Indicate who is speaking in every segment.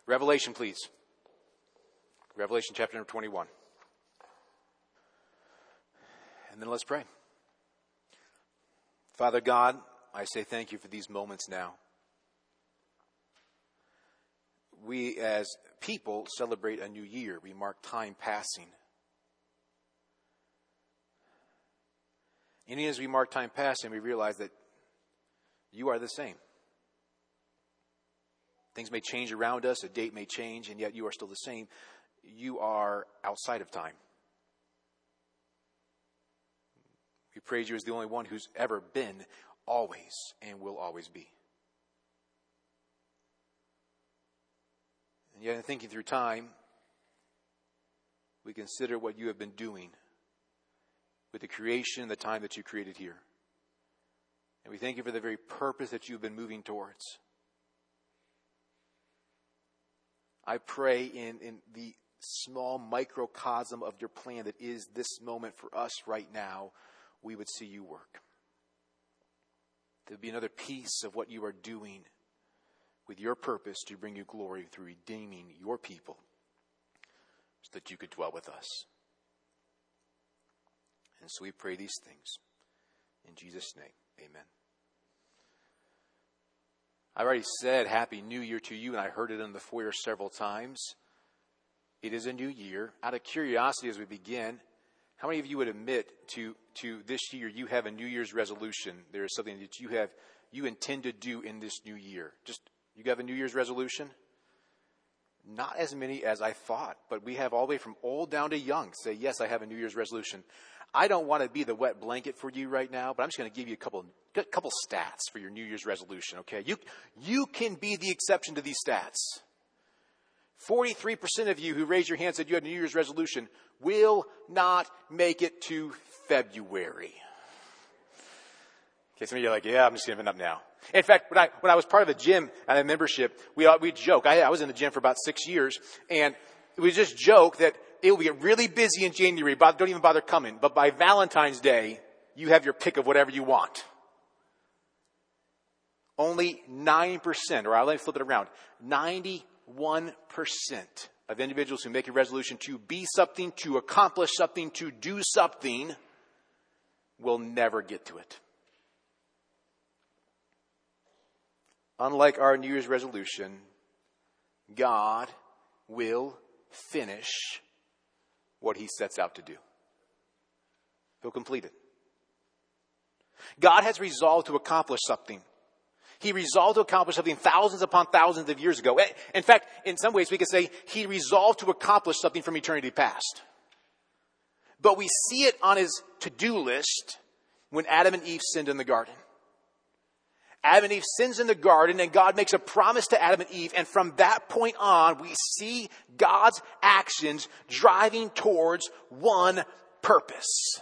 Speaker 1: Revelation, please. Revelation chapter number 21. And then let's pray. Father God, I say thank you for these moments now. We as people celebrate a new year. We mark time passing. And as we mark time passing, we realize that you are the same. Things may change around us, a date may change, and yet you are still the same. You are outside of time. We praise you as the only one who's ever been, always, and will always be. And yet in thinking through time, we consider what you have been doing with the creation and the time that you created here. And we thank you for the very purpose that you've been moving towards. I pray in the small microcosm of your plan that is this moment for us right now, we would see you work. There would be another piece of what you are doing with your purpose to bring you glory through redeeming your people so that you could dwell with us. And so we pray these things in Jesus' name. Amen. I already said Happy New Year to you, and I heard it in the foyer several times. It is a new year. Out of curiosity as we begin, how many of you would admit to this year you have a New Year's resolution? There is something that you intend to do in this new year. Just, you have a New Year's resolution? Not as many as I thought, but we have all the way from old down to young say, yes, I have a New Year's resolution. I don't want to be the wet blanket for you right now, but I'm just going to give you a couple stats for your New Year's resolution, okay? You can be the exception to these stats. 43% of you who raised your hand said you had a New Year's resolution will not make it to February. Okay, some of you are like, yeah, I'm just giving up now. In fact, when I was part of a gym and a membership, we'd joke. I was in the gym for about 6 years, and we just joke that it will get really busy in January, but don't even bother coming. But by Valentine's Day, you have your pick of whatever you want. Only 9%, or let me flip it around, 91% of individuals who make a resolution to be something, to accomplish something, to do something, will never get to it. Unlike our New Year's resolution, God will finish what he sets out to do. He'll complete it. God has resolved to accomplish something. He resolved to accomplish something thousands upon thousands of years ago. In fact, in some ways we could say he resolved to accomplish something from eternity past. But we see it on his to-do list when Adam and Eve sinned in the garden. Adam and Eve sins in the garden, and God makes a promise to Adam and Eve. And from that point on, we see God's actions driving towards one purpose: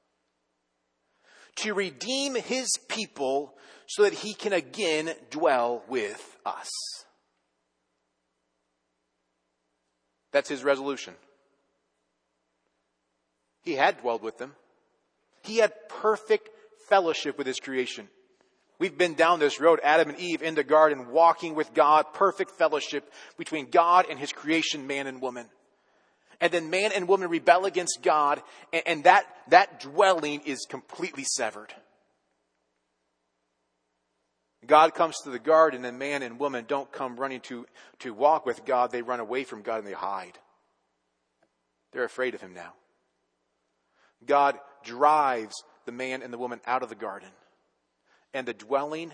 Speaker 1: to redeem his people so that he can again dwell with us. That's his resolution. He had dwelled with them. He had perfect fellowship with his creation. We've been down this road, Adam and Eve in the garden, walking with God, perfect fellowship between God and his creation, man and woman. And then man and woman rebel against God, and that dwelling is completely severed. God comes to the garden, and man and woman don't come running to walk with God. They run away from God and they hide. They're afraid of him now. God drives the man and the woman out of the garden. And the dwelling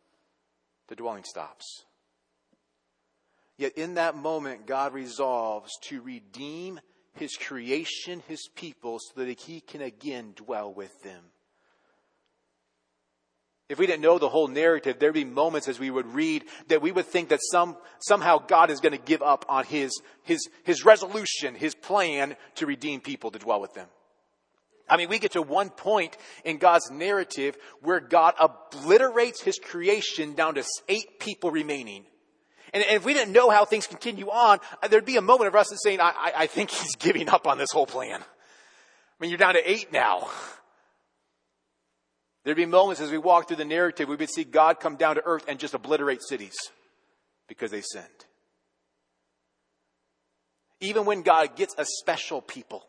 Speaker 1: stops. Yet in that moment, God resolves to redeem his creation, his people, so that he can again dwell with them. If we didn't know the whole narrative, there'd be moments as we would read that we would think that somehow God is going to give up on his resolution, his plan to redeem people to dwell with them. I mean, we get to one point in God's narrative where God obliterates his creation down to 8 people remaining. And if we didn't know how things continue on, there'd be a moment of us saying, I think he's giving up on this whole plan. I mean, you're down to 8 now. There'd be moments as we walk through the narrative, we would see God come down to earth and just obliterate cities because they sinned. Even when God gets a special people,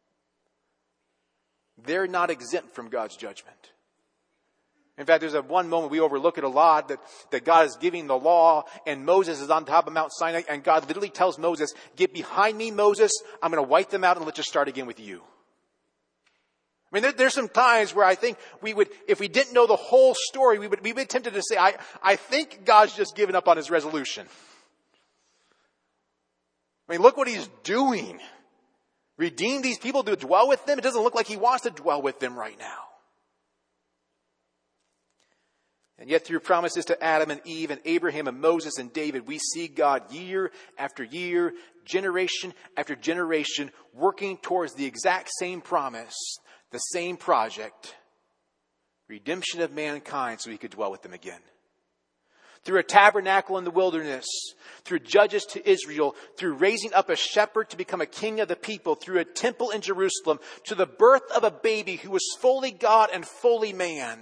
Speaker 1: they're not exempt from God's judgment. In fact, there's one moment we overlook it a lot, that God is giving the law and Moses is on top of Mount Sinai, and God literally tells Moses, get behind me, Moses. I'm going to wipe them out and let's just start again with you. I mean, there's some times where I think we would, if we didn't know the whole story, we would be tempted to say, I think God's just given up on his resolution. I mean, look what he's doing. Redeem these people to dwell with them. It doesn't look like he wants to dwell with them right now. And yet through promises to Adam and Eve and Abraham and Moses and David, we see God year after year, generation after generation, working towards the exact same promise, the same project, redemption of mankind so he could dwell with them again. Through a tabernacle in the wilderness, through judges to Israel, through raising up a shepherd to become a king of the people, through a temple in Jerusalem, to the birth of a baby who was fully God and fully man,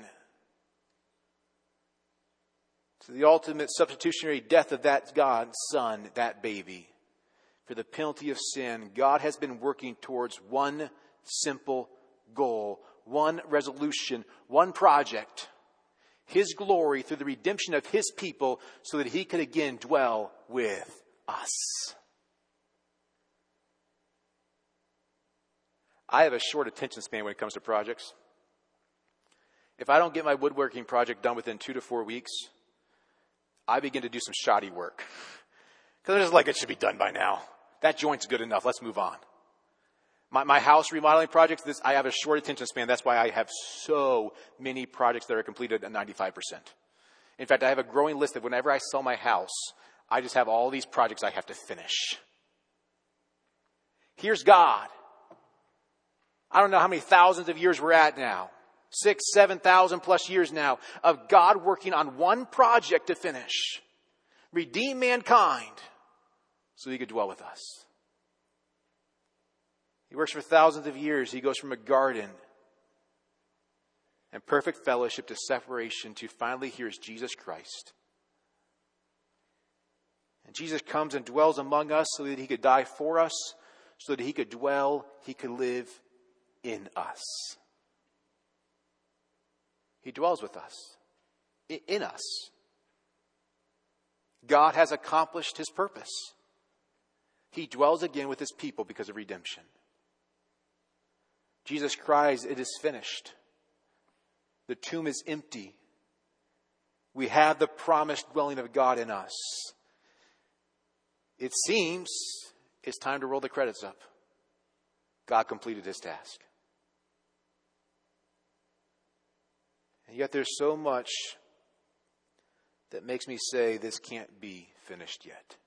Speaker 1: to the ultimate substitutionary death of that God's son, that baby. For the penalty of sin, God has been working towards one simple goal, one resolution, one project. His glory through the redemption of his people so that he could again dwell with us. I have a short attention span when it comes to projects. If I don't get my woodworking project done within 2 to 4 weeks, I begin to do some shoddy work. Because I'm just like, it should be done by now. That joint's good enough. Let's move on. My house remodeling projects, I have a short attention span. That's why I have so many projects that are completed at 95%. In fact, I have a growing list of whenever I sell my house, I just have all these projects I have to finish. Here's God. I don't know how many thousands of years we're at now. 6,000, 7,000 plus years now of God working on one project to finish. Redeem mankind so he could dwell with us. He works for thousands of years. He goes from a garden and perfect fellowship to separation to finally here's Jesus Christ. And Jesus comes and dwells among us so that he could die for us, so that he could dwell, he could live in us. He dwells with us, in us. God has accomplished his purpose. He dwells again with his people because of redemption. Jesus cries, it is finished. The tomb is empty. We have the promised dwelling of God in us. It seems it's time to roll the credits up. God completed his task. And yet there's so much that makes me say this can't be finished yet.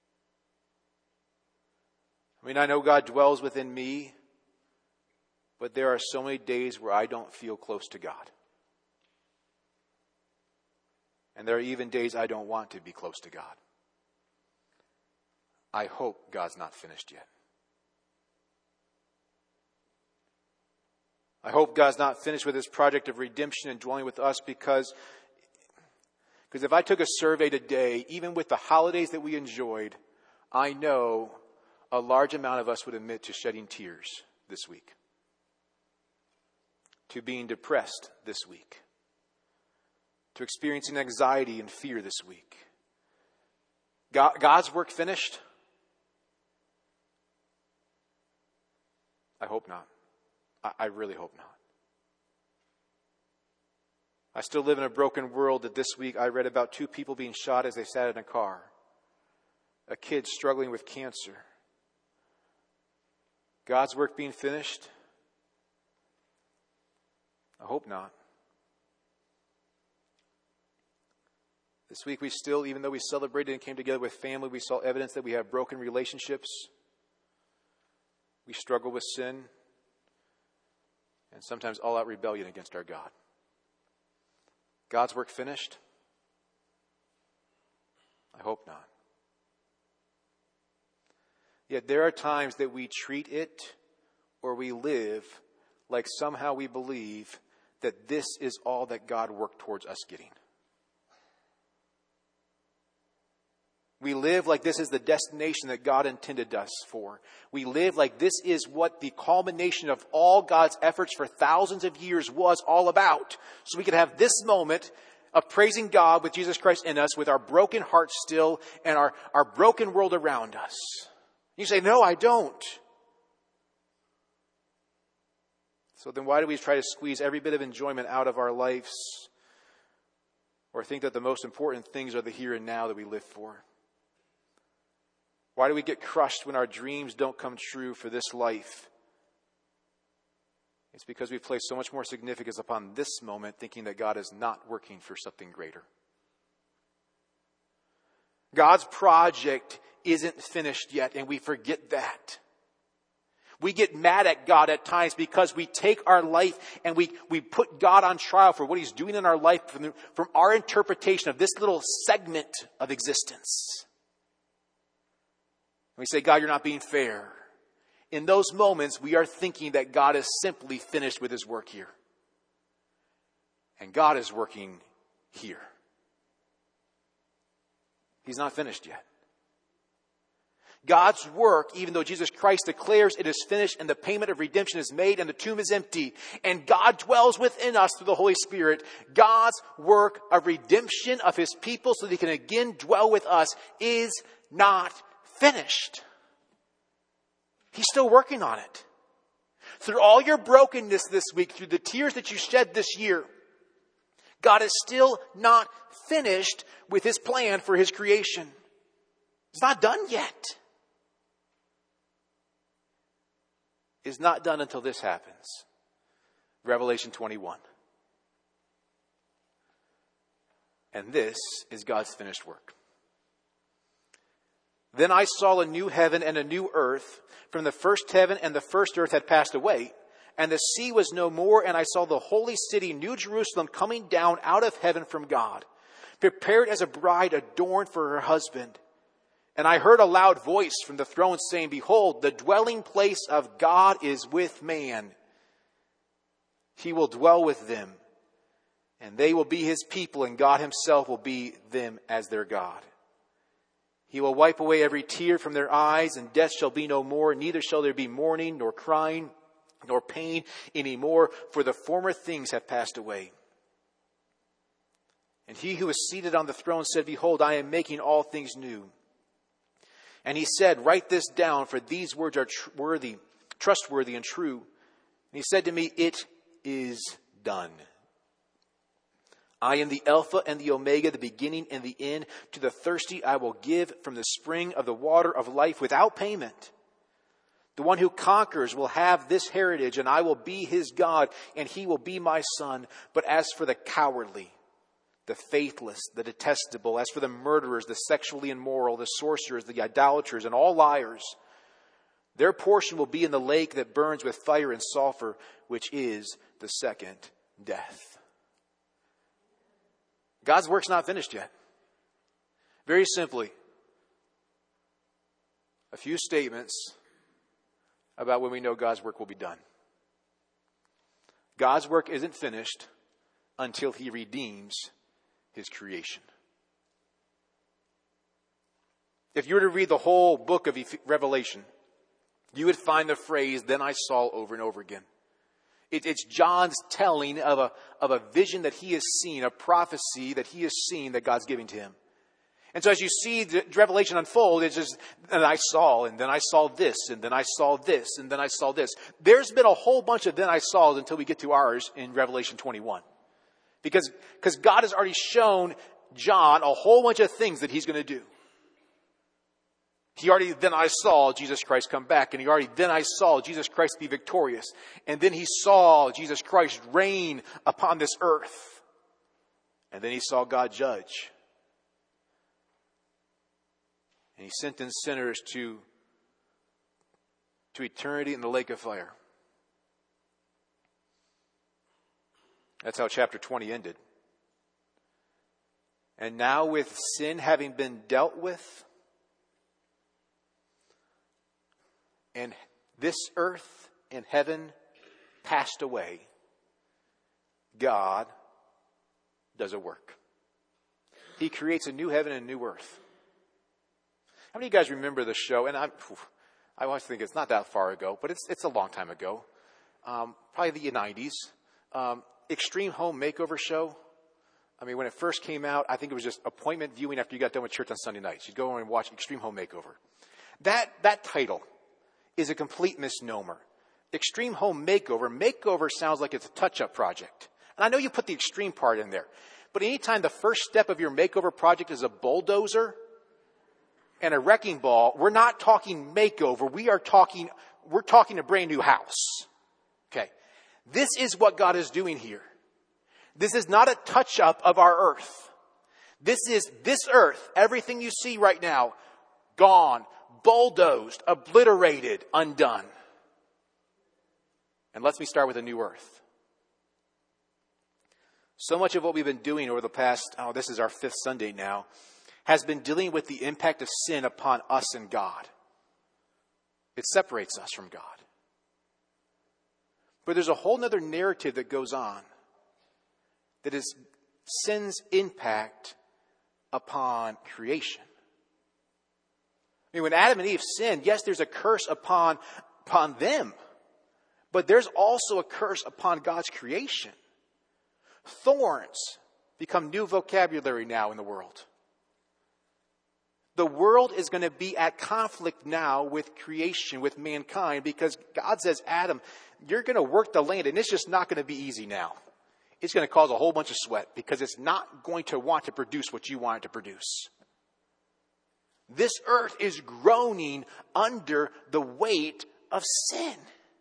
Speaker 1: I mean, I know God dwells within me, but there are so many days where I don't feel close to God. And there are even days I don't want to be close to God. I hope God's not finished yet. I hope God's not finished with his project of redemption and dwelling with us because if I took a survey today, even with the holidays that we enjoyed, I know a large amount of us would admit to shedding tears this week, to being depressed this week, to experiencing anxiety and fear this week. God's work finished? I hope not. I really hope not. I still live in a broken world that this week I read about 2 people being shot as they sat in a car. A kid struggling with cancer. God's work being finished? I hope not. This week we still, even though we celebrated and came together with family, we saw evidence that we have broken relationships. We struggle with sin. And sometimes all-out rebellion against our God. God's work finished? I hope not. Yet there are times that we treat it or we live like somehow we believe that this is all that God worked towards us getting. We live like this is the destination that God intended us for. We live like this is what the culmination of all God's efforts for thousands of years was all about. So we could have this moment of praising God with Jesus Christ in us, with our broken hearts still and our broken world around us. You say, no, I don't. So then why do we try to squeeze every bit of enjoyment out of our lives, or think that the most important things are the here and now that we live for? Why do we get crushed when our dreams don't come true for this life? It's because we've placed so much more significance upon this moment, thinking that God is not working for something greater. God's project isn't finished yet, and we forget that. We get mad at God at times because we take our life and we put God on trial for what He's doing in our life from our interpretation of this little segment of existence. We say, God, you're not being fair. In those moments, we are thinking that God is simply finished with His work here. And God is working here. He's not finished yet. God's work, even though Jesus Christ declares it is finished and the payment of redemption is made and the tomb is empty and God dwells within us through the Holy Spirit, God's work of redemption of His people so that He can again dwell with us is not finished. He's still working on it. Through all your brokenness this week, through the tears that you shed this year, God is still not finished with His plan for His creation. It's not done yet. It's not done until this happens. Revelation 21. And this is God's finished work. Then I saw a new heaven and a new earth, from the first heaven and the first earth had passed away, and the sea was no more, and I saw the holy city, New Jerusalem, coming down out of heaven from God, prepared as a bride adorned for her husband. And I heard a loud voice from the throne saying, behold, the dwelling place of God is with man. He will dwell with them, and they will be His people, and God Himself will be them as their God. He will wipe away every tear from their eyes, and death shall be no more. Neither shall there be mourning, nor crying, nor pain any more, for the former things have passed away. And He who is seated on the throne said, behold, I am making all things new. And He said, write this down, for these words are trustworthy and true. And He said to me, it is done. I am the Alpha and the Omega, the beginning and the end. To the thirsty I will give from the spring of the water of life without payment. The one who conquers will have this heritage, and I will be his God, and he will be my son. But as for the cowardly, the faithless, the detestable, as for the murderers, the sexually immoral, the sorcerers, the idolaters, and all liars, their portion will be in the lake that burns with fire and sulfur, which is the second death. God's work's not finished yet. Very simply, a few statements about when we know God's work will be done. God's work isn't finished until He redeems His creation. If you were to read the whole book of Revelation, you would find the phrase, then I saw, over and over again. It's John's telling of a vision that he has seen, a prophecy that he has seen that God's giving to him. And so as you see the Revelation unfold, it's just, and I saw, and then I saw this, and then I saw this, and then I saw this. There's been a whole bunch of then I saws until we get to ours in Revelation 21. Because God has already shown John a whole bunch of things that He's going to do. Then I saw Jesus Christ come back, and then I saw Jesus Christ be victorious. And then he saw Jesus Christ reign upon this earth. And then he saw God judge. And He sentenced sinners to eternity in the lake of fire. That's how chapter 20 ended. And now, with sin having been dealt with, and this earth and heaven passed away, God does a work. He creates a new heaven and a new earth. How many of you guys remember the show? And I always think it's not that far ago, but it's a long time ago. Probably the 90s. Extreme Home Makeover Show. I mean, when it first came out, I think it was just appointment viewing after you got done with church on Sunday nights. You'd go and watch Extreme Home Makeover. That title is a complete misnomer. Extreme Home Makeover. Makeover sounds like it's a touch-up project. And I know you put the extreme part in there. But anytime the first step of your makeover project is a bulldozer and a wrecking ball, we're not talking makeover. We're talking a brand new house. Okay. This is what God is doing here. This is not a touch-up of our earth. This is this earth, everything you see right now, gone, bulldozed, obliterated, undone. And let me start with a new earth. So much of what we've been doing over the past, this is our 5th Sunday now, has been dealing with the impact of sin upon us and God. It separates us from God. But there's a whole other narrative that goes on that is sin's impact upon creation. I mean, when Adam and Eve sinned, yes, there's a curse upon them. But there's also a curse upon God's creation. Thorns become new vocabulary now in the world. The world is going to be at conflict now with creation, with mankind, because God says, Adam, you're going to work the land, and it's just not going to be easy now. It's going to cause a whole bunch of sweat because it's not going to want to produce what you want it to produce. This earth is groaning under the weight of sin.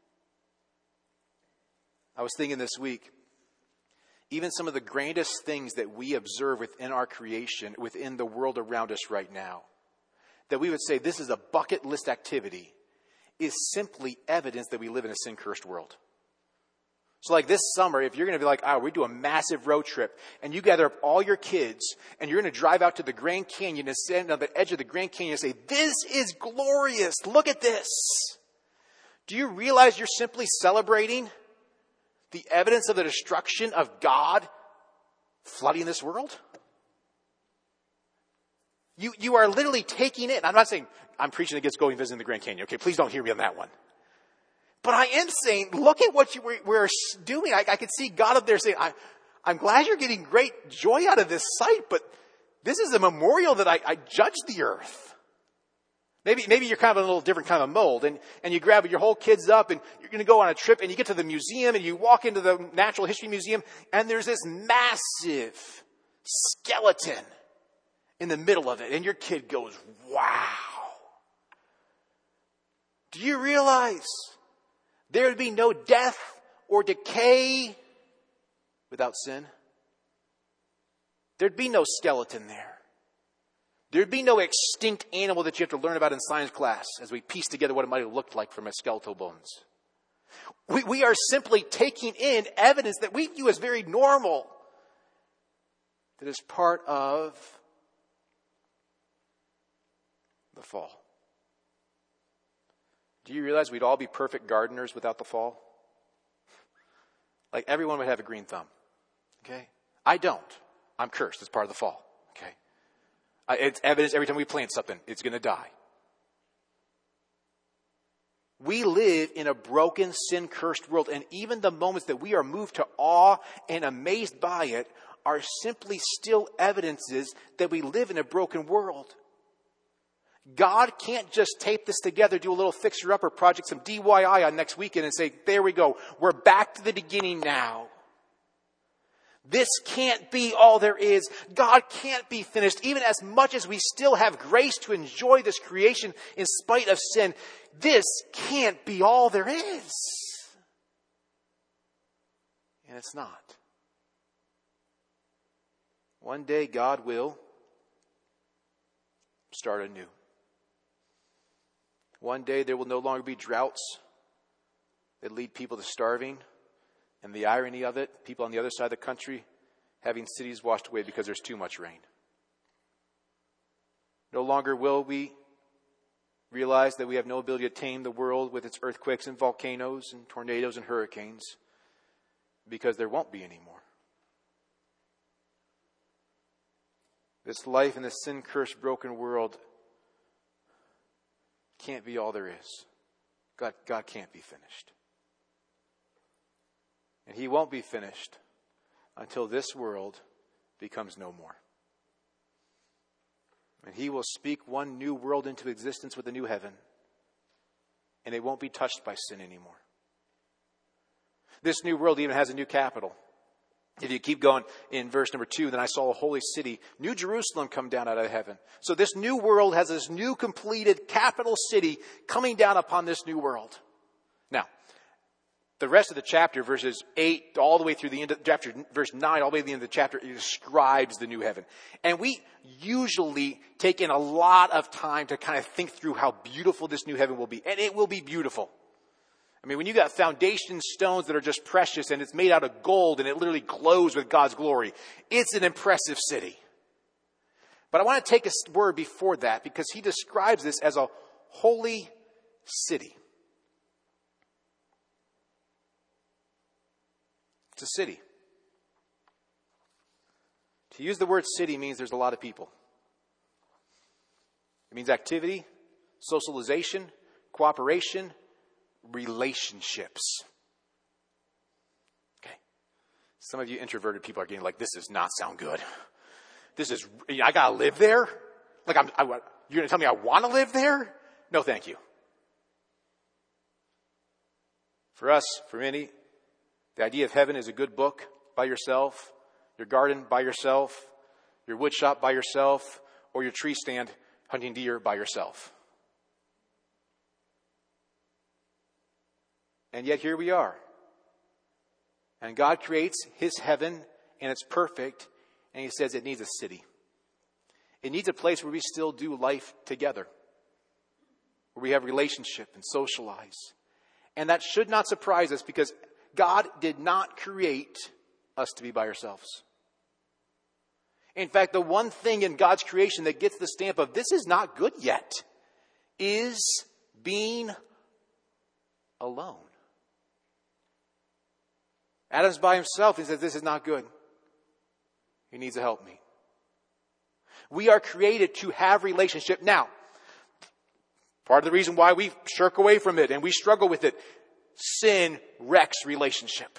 Speaker 1: I was thinking this week, even some of the grandest things that we observe within our creation, within the world around us right now, that we would say this is a bucket list activity, is simply evidence that we live in a sin-cursed world. So like this summer, if you're going to be like, we do a massive road trip, and you gather up all your kids, and you're going to drive out to the Grand Canyon and stand on the edge of the Grand Canyon and say, this is glorious, look at this. Do you realize you're simply celebrating the evidence of the destruction of God flooding this world? You are literally taking it. I'm not saying I'm preaching against going visiting the Grand Canyon. Okay, please don't hear me on that one. But I am saying, look at what we're doing. I can see God up there saying, I'm glad you're getting great joy out of this site, but this is a memorial that I judge the earth. Maybe you're kind of a little different kind of mold, and you grab your whole kids up, and you're going to go on a trip, and you get to the museum, and you walk into the Natural History Museum, and there's this massive skeleton in the middle of it, and your kid goes, wow. Do you realize there would be no death or decay without sin? There'd be no skeleton there. There'd be no extinct animal that you have to learn about in science class as we piece together what it might have looked like from its skeletal bones. We are simply taking in evidence that we view as very normal, that is part of the fall. Do you realize we'd all be perfect gardeners without the fall? Like everyone would have a green thumb. Okay? I don't. I'm cursed. It's part of the fall. Okay? It's evidence every time we plant something, it's going to die. We live in a broken, sin-cursed world, and even the moments that we are moved to awe and amazed by it are simply still evidences that we live in a broken world. God can't just tape this together, do a little fixer-upper project, some DIY on next weekend and say, there we go, we're back to the beginning now. This can't be all there is. God can't be finished. Even as much as we still have grace to enjoy this creation in spite of sin, this can't be all there is. And it's not. One day God will start anew. One day there will no longer be droughts that lead people to starving. And the irony of it, people on the other side of the country having cities washed away because there's too much rain. No longer will we realize that we have no ability to tame the world with its earthquakes and volcanoes and tornadoes and hurricanes, because there won't be any more. This life in this sin-cursed, broken world can't be all there is. God can't be finished. And he won't be finished until this world becomes no more. And he will speak one new world into existence with a new heaven. And it won't be touched by sin anymore. This new world even has a new capital. If you keep going in verse number 2, then I saw a holy city, New Jerusalem, come down out of heaven. So this new world has this new completed capital city coming down upon this new world. Now, the rest of the chapter, verses 8 all the way through the end of chapter, verse 9 all the way to the end of the chapter, it describes the new heaven. And we usually take in a lot of time to kind of think through how beautiful this new heaven will be. And it will be beautiful. I mean, when you got foundation stones that are just precious and it's made out of gold and it literally glows with God's glory, it's an impressive city. But I want to take a word before that because he describes this as a holy city. It's a city. To use the word city means there's a lot of people. It means activity, socialization, cooperation, relationships. Okay. Some of you introverted people are getting like, this does not sound good. I gotta live there? Like, you're gonna tell me I want to live there? No, thank you. For us, for many, the idea of heaven is a good book by yourself, your garden by yourself, your wood shop by yourself, or your tree stand hunting deer by yourself. And yet here we are. And God creates his heaven, and it's perfect, and he says it needs a city. It needs a place where we still do life together, where we have relationship and socialize. And that should not surprise us because God did not create us to be by ourselves. In fact, the one thing in God's creation that gets the stamp of this is not good yet is being alone. Adam's by himself. He says, this is not good. He needs to help me. We are created to have relationship. Now, part of the reason why we shirk away from it and we struggle with it, sin wrecks relationship.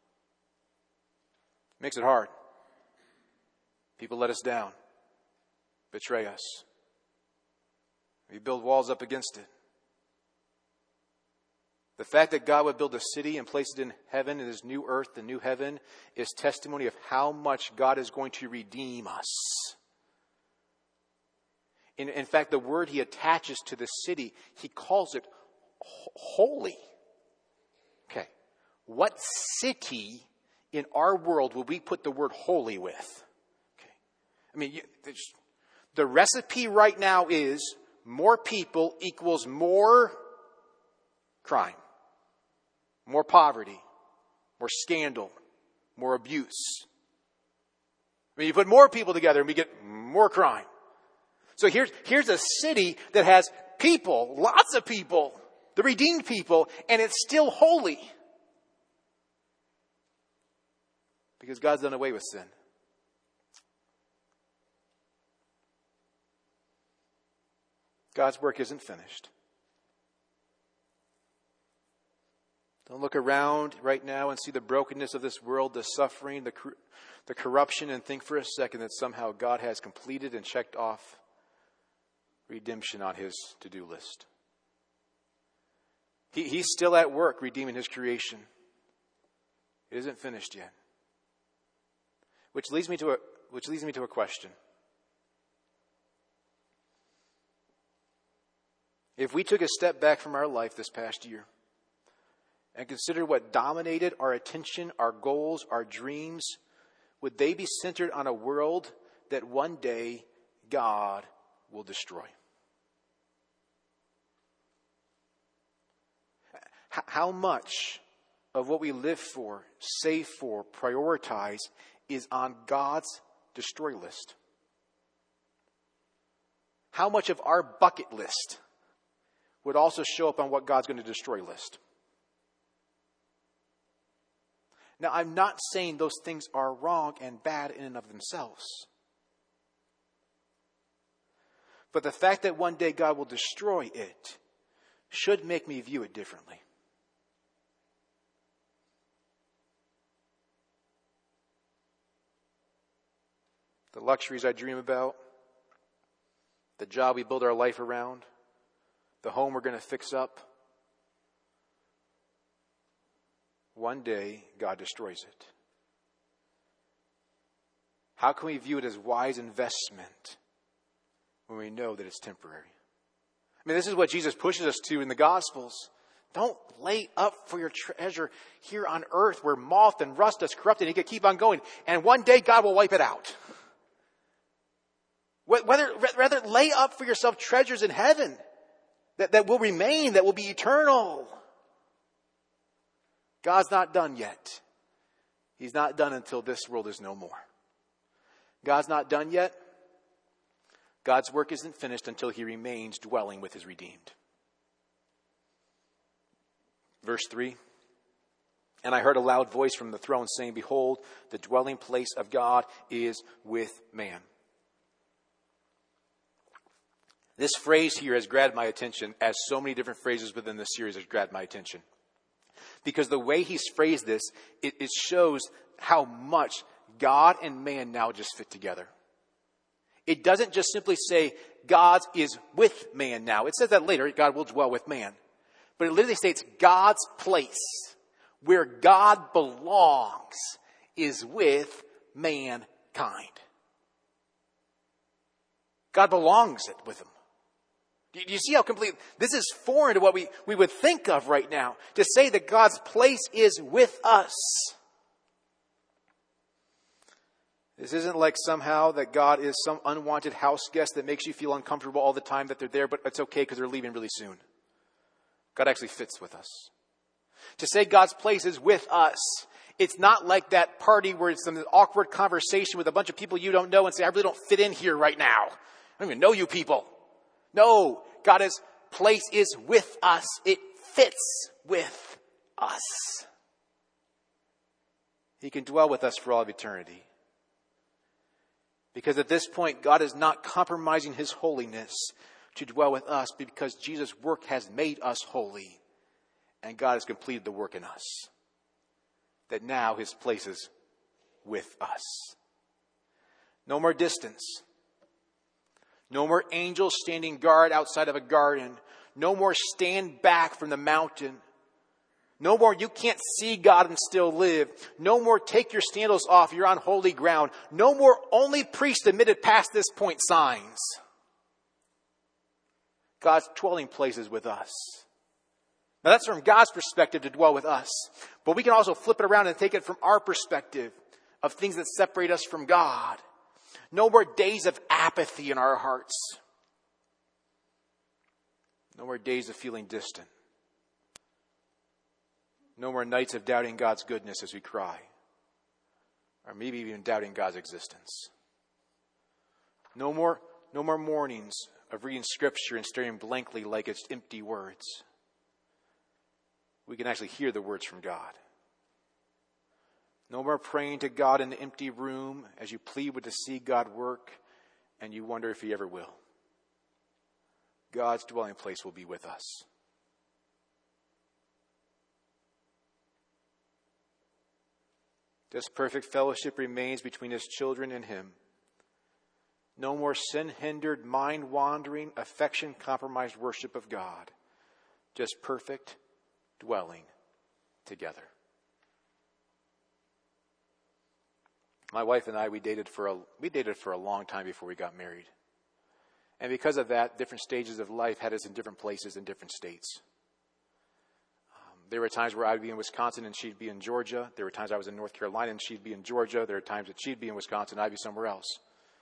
Speaker 1: Makes it hard. People let us down, betray us. We build walls up against it. The fact that God would build a city and place it in heaven, in his new earth, the new heaven, is testimony of how much God is going to redeem us. In fact, the word he attaches to the city, he calls it holy. Okay. What city in our world would we put the word holy with? Okay. I mean, the recipe right now is more people equals more crime. More poverty, more scandal, more abuse. I mean, you put more people together and we get more crime. So here's a city that has people, lots of people, the redeemed people, and it's still holy. Because God's done away with sin. God's work isn't finished. Don't look around right now and see the brokenness of this world, the suffering, the corruption, and think for a second that somehow God has completed and checked off redemption on his to-do list. He's still at work redeeming his creation. It isn't finished yet. Which leads me to a question. If we took a step back from our life this past year and consider what dominated our attention, our goals, our dreams, would they be centered on a world that one day God will destroy? How much of what we live for, save for, prioritize is on God's destroy list? How much of our bucket list would also show up on what God's going to destroy list? Now, I'm not saying those things are wrong and bad in and of themselves. But the fact that one day God will destroy it should make me view it differently. The luxuries I dream about, the job we build our life around, the home we're going to fix up, one day God destroys it. How can we view it as wise investment when we know that it's temporary? I mean, this is what Jesus pushes us to in the Gospels. Don't lay up for your treasure here on earth where moth and rust does corrupt it. He could keep on going. And one day God will wipe it out. Rather lay up for yourself treasures in heaven that will remain, that will be eternal. God's not done yet. He's not done until this world is no more. God's not done yet. God's work isn't finished until he remains dwelling with his redeemed. Verse 3. And I heard a loud voice from the throne saying, behold, the dwelling place of God is with man. This phrase here has grabbed my attention, as so many different phrases within this series have grabbed my attention. Because the way he's phrased this, it shows how much God and man now just fit together. It doesn't just simply say God is with man now. It says that later, God will dwell with man. But it literally states God's place, where God belongs, is with mankind. God belongs with him. Do you see how complete? This is foreign to what we would think of right now. To say that God's place is with us. This isn't like somehow that God is some unwanted house guest that makes you feel uncomfortable all the time that they're there, but it's okay because they're leaving really soon. God actually fits with us. To say God's place is with us, it's not like that party where it's some awkward conversation with a bunch of people you don't know and say, I really don't fit in here right now. I don't even know you people. No, God's place is with us. It fits with us. He can dwell with us for all of eternity. Because at this point, God is not compromising his holiness to dwell with us, because Jesus' work has made us holy. And God has completed the work in us. That now his place is with us. No more distance. No more angels standing guard outside of a garden. No more stand back from the mountain. No more you can't see God and still live. No more take your sandals off, you're on holy ground. No more only priest admitted past this point signs. God's dwelling place is with us. Now that's from God's perspective to dwell with us. But we can also flip it around and take it from our perspective of things that separate us from God. No more days of apathy in our hearts. No more days of feeling distant. No more nights of doubting God's goodness as we cry. Or maybe even doubting God's existence. No more mornings of reading Scripture and staring blankly like it's empty words. We can actually hear the words from God. No more praying to God in the empty room as you plead to see God work and you wonder if he ever will. God's dwelling place will be with us. This perfect fellowship remains between his children and him. No more sin-hindered, mind-wandering, affection-compromised worship of God. Just perfect dwelling together. My wife and I, we dated for a long time before we got married. And because of that, different stages of life had us in different places in different states. There were times where I'd be in Wisconsin and she'd be in Georgia. There were times I was in North Carolina and she'd be in Georgia. There were times that she'd be in Wisconsin and I'd be somewhere else.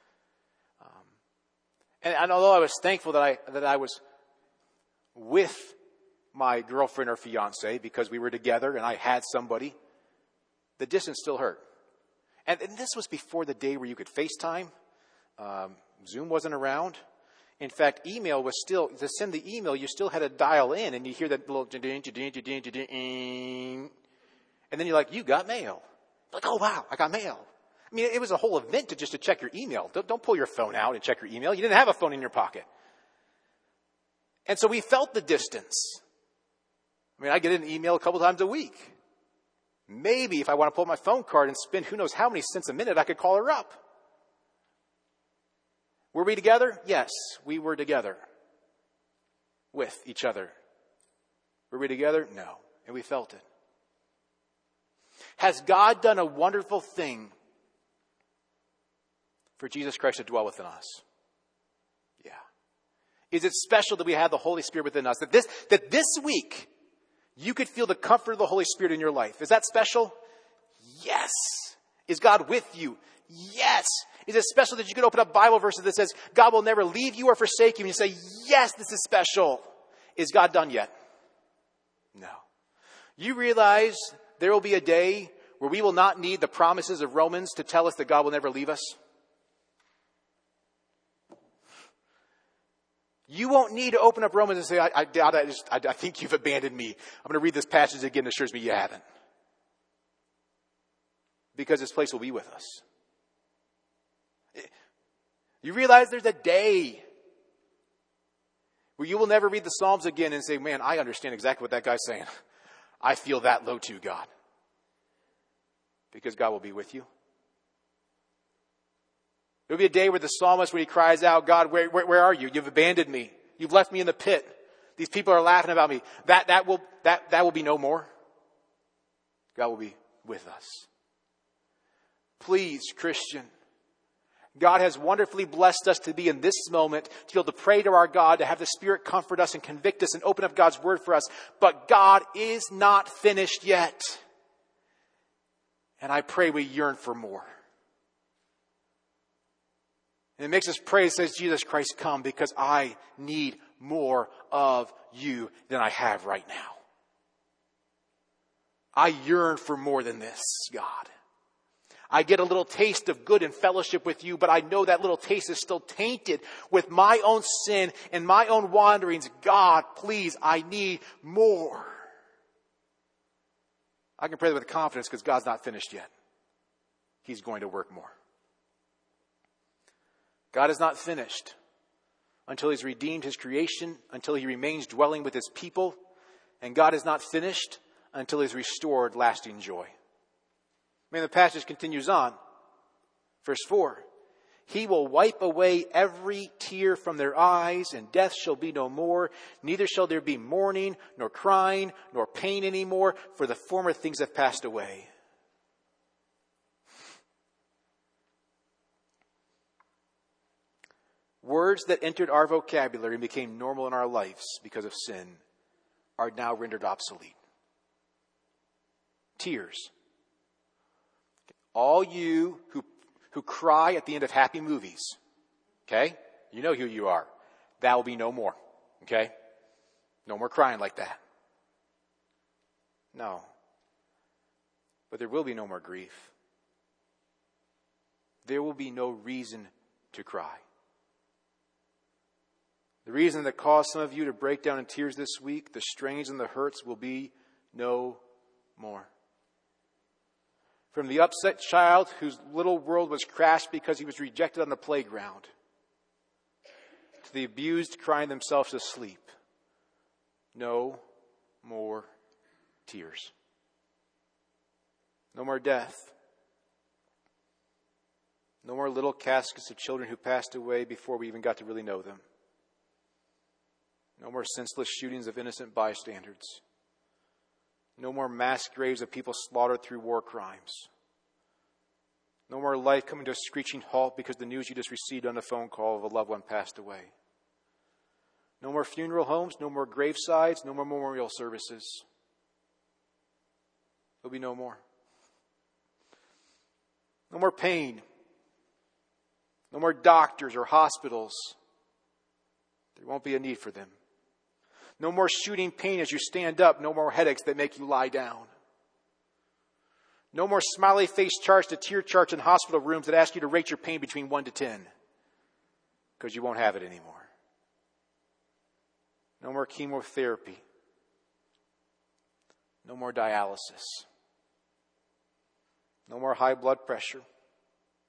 Speaker 1: And although I was thankful that I was with my girlfriend or fiance because we were together and I had somebody, the distance still hurt. And this was before the day where you could FaceTime. Zoom wasn't around. In fact, email was still, to send the email, you still had to dial in and you hear that little and then you're like, you got mail. Like, oh wow, I got mail. I mean, it was a whole event to check your email. Don't pull your phone out and check your email. You didn't have a phone in your pocket. And so we felt the distance. I mean, I get an email a couple times a week. Maybe if I want to pull my phone card and spend who knows how many cents a minute, I could call her up. Were we together? Yes, we were together with each other. Were we together? No. And we felt it. Has God done a wonderful thing for Jesus Christ to dwell within us? Yeah. Is it special that we have the Holy Spirit within us? That this week you could feel the comfort of the Holy Spirit in your life. Is that special? Yes. Is God with you? Yes. Is it special that you could open up Bible verses that says God will never leave you or forsake you? And you say, yes, this is special. Is God done yet? No. You realize there will be a day where we will not need the promises of Romans to tell us that God will never leave us? You won't need to open up Romans and say, I think you've abandoned me. I'm going to read this passage again that assures me you haven't. Because this place will be with us. You realize there's a day where you will never read the Psalms again and say, man, I understand exactly what that guy's saying. I feel that low too, God. Because God will be with you. There'll be a day where the psalmist, when he cries out, God, where are you? You've abandoned me. You've left me in the pit. These people are laughing about me. That will be no more. God will be with us. Please, Christian, God has wonderfully blessed us to be in this moment, to be able to pray to our God, to have the Spirit comfort us and convict us and open up God's Word for us. But God is not finished yet. And I pray we yearn for more. And it makes us pray, it says, Jesus Christ, come, because I need more of you than I have right now. I yearn for more than this, God. I get a little taste of good and fellowship with you, but I know that little taste is still tainted with my own sin and my own wanderings. God, please, I need more. I can pray that with confidence because God's not finished yet. He's going to work more. God is not finished until He's redeemed His creation, until He remains dwelling with His people. And God is not finished until He's restored lasting joy. The passage continues on. Verse 4. He will wipe away every tear from their eyes, and death shall be no more. Neither shall there be mourning, nor crying, nor pain anymore, for the former things have passed away. Words that entered our vocabulary and became normal in our lives because of sin are now rendered obsolete. Tears. All you who cry at the end of happy movies, okay? You know who you are. That will be no more, okay? No more crying like that. No. But there will be no more grief. There will be no reason to cry. The reason that caused some of you to break down in tears this week, the strains and the hurts will be no more. From the upset child whose little world was crashed because he was rejected on the playground, to the abused crying themselves to sleep, no more tears. No more death. No more little caskets of children who passed away before we even got to really know them. No more senseless shootings of innocent bystanders. No more mass graves of people slaughtered through war crimes. No more life coming to a screeching halt because the news you just received on a phone call of a loved one passed away. No more funeral homes, no more gravesides, no more memorial services. There'll be no more. No more pain. No more doctors or hospitals. There won't be a need for them. No more shooting pain as you stand up. No more headaches that make you lie down. No more smiley face charts to tear charts in hospital rooms that ask you to rate your pain between 1 to 10. Because you won't have it anymore. No more chemotherapy. No more dialysis. No more high blood pressure.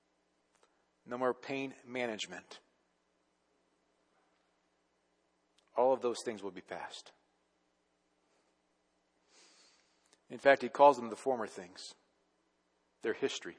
Speaker 1: No more pain management. all of those things will be past. In fact, he calls them the former things. They're history.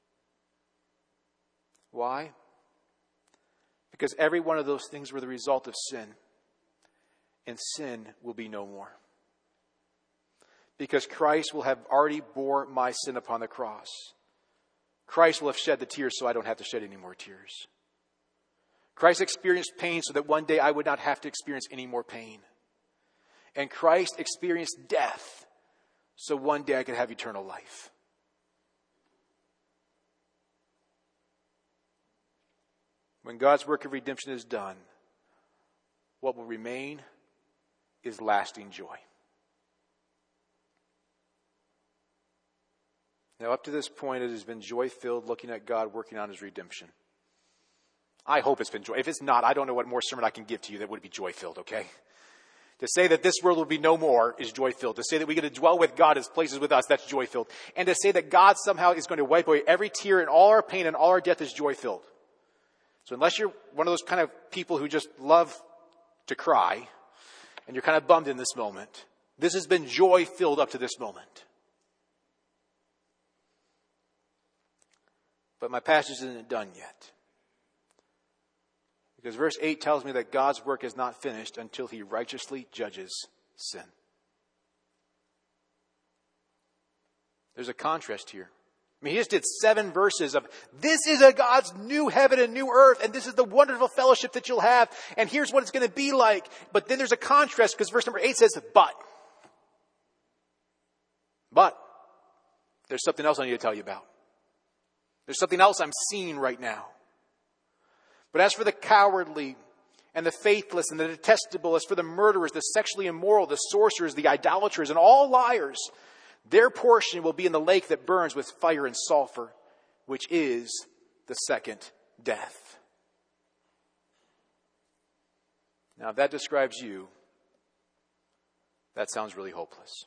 Speaker 1: Why? Because every one of those things were the result of sin. And sin will be no more. Because Christ will have already bore my sin upon the cross. Christ will have shed the tears so I don't have to shed any more tears. Christ experienced pain so that one day I would not have to experience any more pain. And Christ experienced death so one day I could have eternal life. When God's work of redemption is done, what will remain is lasting joy. Now, up to this point, it has been joy-filled looking at God working on his redemption. I hope it's been joy. If it's not, I don't know what more sermon I can give to you that would be joy-filled, okay? To say that this world will be no more is joy-filled. To say that we get to dwell with God as places with us, that's joy-filled. And to say that God somehow is going to wipe away every tear and all our pain and all our death is joy-filled. So unless you're one of those kind of people who just love to cry, and you're kind of bummed in this moment, this has been joy-filled up to this moment. But my passage isn't done yet. Because verse 8 tells me that God's work is not finished until he righteously judges sin. There's a contrast here. I mean, he just did 7 verses of, this is a God's new heaven and new earth, and this is the wonderful fellowship that you'll have, and here's what it's going to be like. But then there's a contrast, because verse number 8 says, but, there's something else I need to tell you about. There's something else I'm seeing right now. But as for the cowardly and the faithless and the detestable, as for the murderers, the sexually immoral, the sorcerers, the idolaters, and all liars, their portion will be in the lake that burns with fire and sulfur, which is the second death. Now, if that describes you, that sounds really hopeless.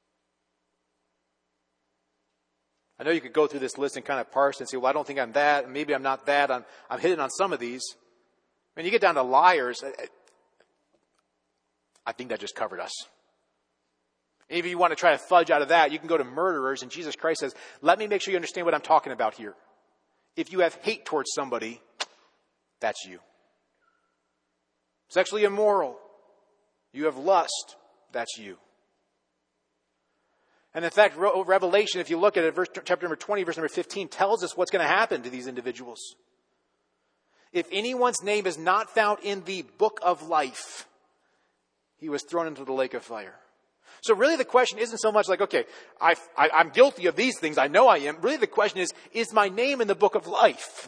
Speaker 1: I know you could go through this list and kind of parse and say, well, I don't think I'm that, and maybe I'm not that. I'm hitting on some of these. When you get down to liars, I think that just covered us. If you want to try to fudge out of that, you can go to murderers, and Jesus Christ says, let me make sure you understand what I'm talking about here. If you have hate towards somebody, that's you. Sexually immoral, you have lust, that's you. And in fact, Revelation, if you look at it, chapter number 20, verse number 15, tells us what's going to happen to these individuals. If anyone's name is not found in the book of life, he was thrown into the lake of fire. So really the question isn't so much like, okay, I'm guilty of these things, I know I am. Really the question is my name in the book of life?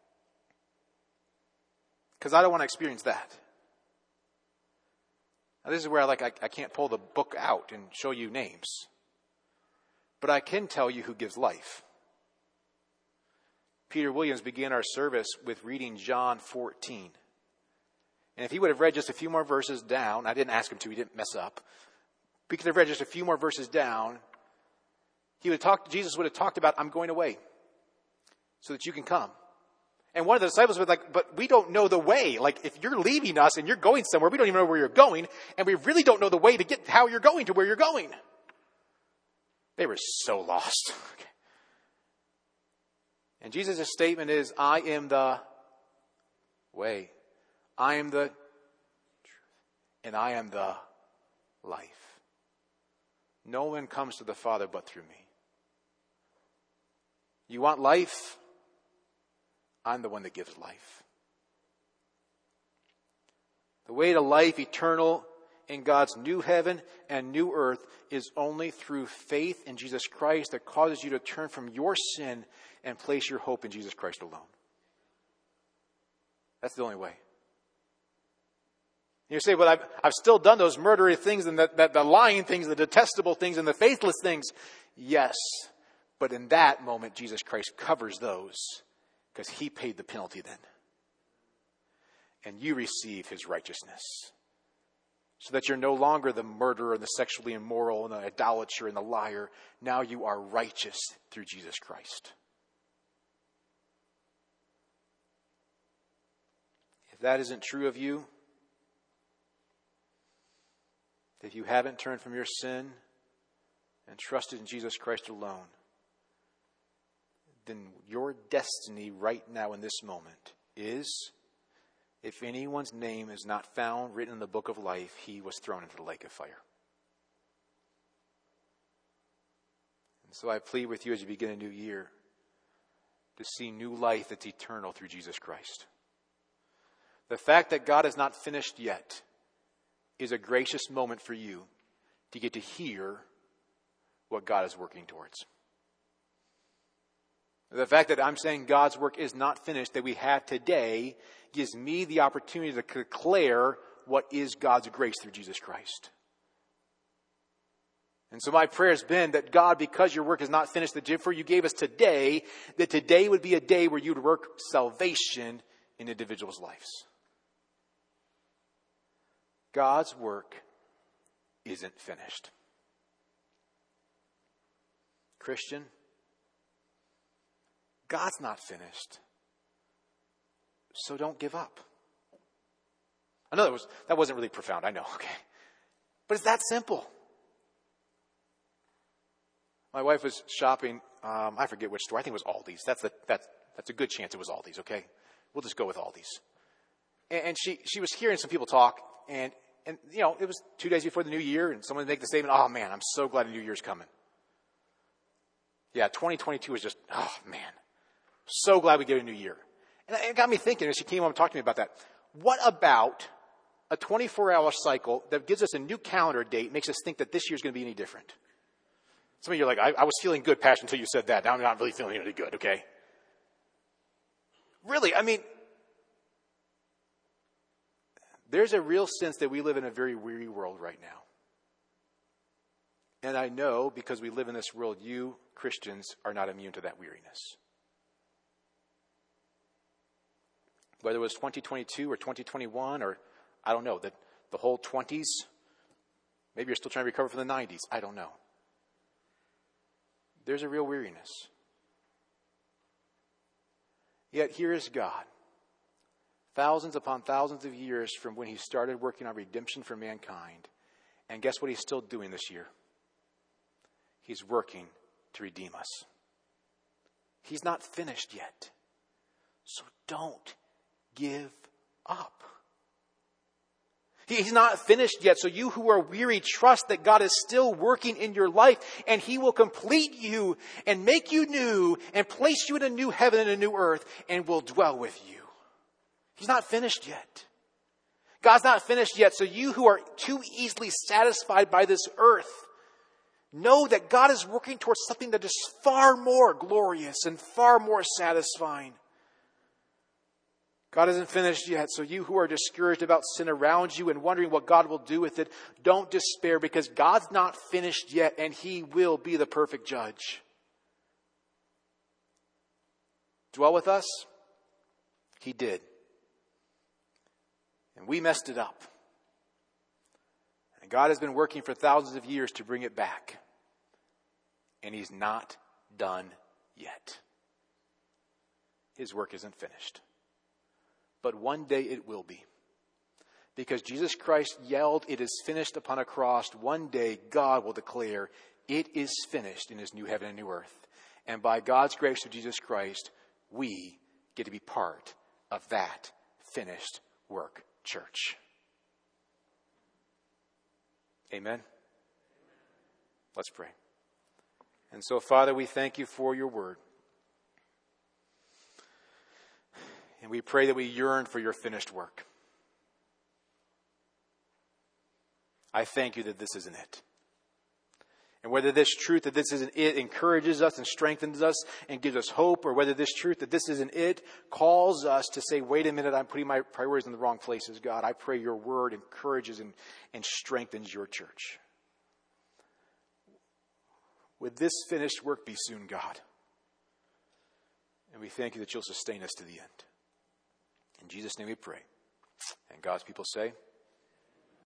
Speaker 1: Because I don't want to experience that. Now this is where I can't pull the book out and show you names. But I can tell you who gives life. Peter Williams began our service with reading John 14. And if he would have read just a few more verses down, I didn't ask him to, he didn't mess up. He could have read just a few more verses down. Jesus would have talked about, I'm going away so that you can come. And one of the disciples was like, but we don't know the way. Like, if you're leaving us and you're going somewhere, we don't even know where you're going. And we really don't know the way to get how you're going to where you're going. They were so lost. And Jesus' statement is, I am the way. I am the truth. And I am the life. No one comes to the Father but through me. You want life? I'm the one that gives life. The way to life eternal in God's new heaven and new earth is only through faith in Jesus Christ that causes you to turn from your sin and place your hope in Jesus Christ alone. That's the only way. You say, well, I've still done those murderous things and the lying things, the detestable things and the faithless things. Yes, but in that moment, Jesus Christ covers those because he paid the penalty then. And you receive his righteousness. So that you're no longer the murderer and the sexually immoral and the idolater and the liar. Now you are righteous through Jesus Christ. If that isn't true of you, If you haven't turned from your sin and trusted in Jesus Christ alone, then your destiny right now in this moment is, if anyone's name is not found written in the book of life, he was thrown into the lake of fire. And so I plead with you as you begin a new year to see new life that's eternal through Jesus Christ. The fact that God is not finished yet is a gracious moment for you to get to hear what God is working towards. The fact that I'm saying God's work is not finished that we have today gives me the opportunity to declare what is God's grace through Jesus Christ. And so my prayer has been that God, because your work is not finished, the gift you gave us today, that today would be a day where you'd work salvation in individuals' lives. God's work isn't finished. Christian, God's not finished. So don't give up. I know that wasn't really profound, I know, okay. But it's that simple. My wife was shopping, I forget which store, I think it was Aldi's. That's a good chance it was Aldi's, okay? We'll just go with Aldi's. And she was hearing some people talk, and you know, it was 2 days before the new year, and someone would make the statement, oh man, I'm so glad the new year's coming. Yeah, 2022 is just, oh man, so glad we get a new year. And it got me thinking as she came home and talked to me about that. What about a 24-hour cycle that gives us a new calendar date, makes us think that this year's going to be any different? Some of you are like, I was feeling good, Pastor, until you said that. Now I'm not really feeling any good, okay? Really, I mean, there's a real sense that we live in a very weary world right now. And I know, because we live in this world, you, Christians, are not immune to that weariness. Whether it was 2022 or 2021 or, I don't know, the whole 20s. Maybe you're still trying to recover from the 90s. I don't know. There's a real weariness. Yet here is God. Thousands upon thousands of years from when he started working on redemption for mankind. And guess what he's still doing this year? He's working to redeem us. He's not finished yet. So don't give up. He's not finished yet. So you who are weary, trust that God is still working in your life, and he will complete you and make you new and place you in a new heaven and a new earth and will dwell with you. He's not finished yet. God's not finished yet. So you who are too easily satisfied by this earth, know that God is working towards something that is far more glorious and far more satisfying. God isn't finished yet, so you who are discouraged about sin around you and wondering what God will do with it, don't despair, because God's not finished yet and he will be the perfect judge. Dwell with us? He did. And we messed it up. And God has been working for thousands of years to bring it back. And he's not done yet. His work isn't finished. But one day it will be. Because Jesus Christ yelled, "It is finished," upon a cross. One day God will declare, "It is finished," in his new heaven and new earth. And by God's grace through Jesus Christ, we get to be part of that finished work, church. Amen? Let's pray. And so, Father, we thank you for your word. And we pray that we yearn for your finished work. I thank you that this isn't it. And whether this truth that this isn't it encourages us and strengthens us and gives us hope, or whether this truth that this isn't it calls us to say, wait a minute, I'm putting my priorities in the wrong places, God, I pray your word encourages and strengthens your church. Would this finished work be soon, God? And we thank you that you'll sustain us to the end. In Jesus' name we pray. And God's people say,